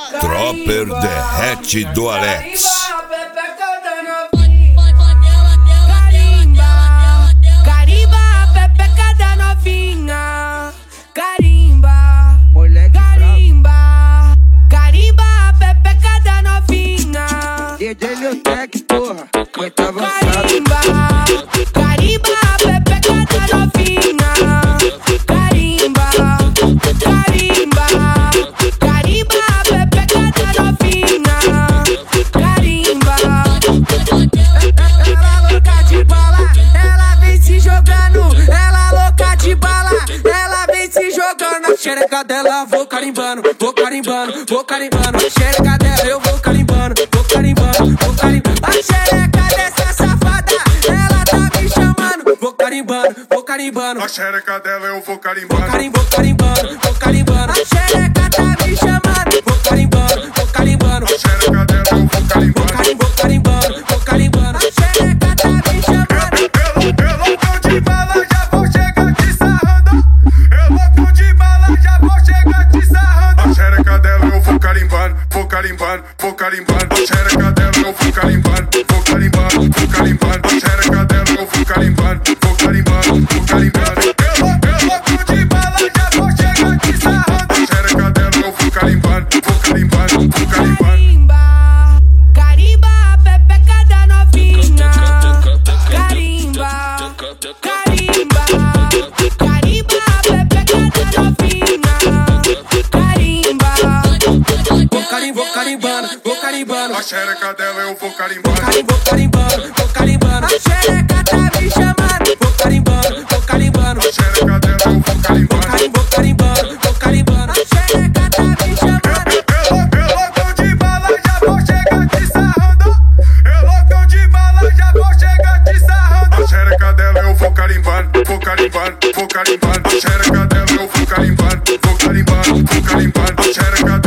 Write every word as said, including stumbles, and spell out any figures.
Tropper derrete do Alex. Carimba a pepeca da novinha. Carimba, Moleque carimba, carimba a pepeca da novinha. D J Leotec, porra, muito avançado. Carimba, carimba a pepeca da novinha. Carimba, carimba, carimba a pepeca da novinha. Carimba. Ela louca de bala, ela vem se jogando. Ela louca de bala, ela vem se jogando. A xereca dela vou carimbando, vou carimbando, vou carimbando. A xereca dela eu vou carimbando, vou carimbando, vou carimbando. A xereca dessa safada, ela tá me chamando. Vou carimbando, vou carimbando. A xereca dela eu vou carimbando. Vou carimbando, vou carimbando, vou carimbando. A xereca tá me chamando. Vou carimbando, vou carimbando. A xereca dela eu vou carimbando. Vou carimbando, vou carimbando. A xereca tá me chamando. Eu louco de bala, já vou chegar te sarrando. Eu louco de bala, já vou chegar te sarrando. A xereca dela eu vou carimbando, vou carimbando, vou carimbando. A xereca dela eu vou carimbando, vou carimbando, vou carimbando. A xereca dela eu vou carimbando, vou carimbando, vou carimbando. Eu louco de bala, já vou chegar te sarrando. A xereca dela eu vou carimbando, vou carimbando, vou carimbando. Carimba, carimba a pepeca da novinha. Carimba, carimba, carimba a pepeca da novinha. Carimba. Vou carim, vou carimbando, vou carimbando. A xereca dela eu vou carimbando. Vou carimbando, vou carimbando. A xereca tá me chamando. Vou carimbando, vou carimbando. A xereca dela eu vou carimbando. Vou carimbando, vou carimbando. A xereca tá me chamando. Eu louco de bala, já vou chegar te sarrando. Eu louco de bala, já vou chegar te sarrando. A xereca dela eu vou carimbando, vou carimbando, vou carimbando. A xereca dela eu vou carimbando, vou carimbando, vou carimbando. A xereca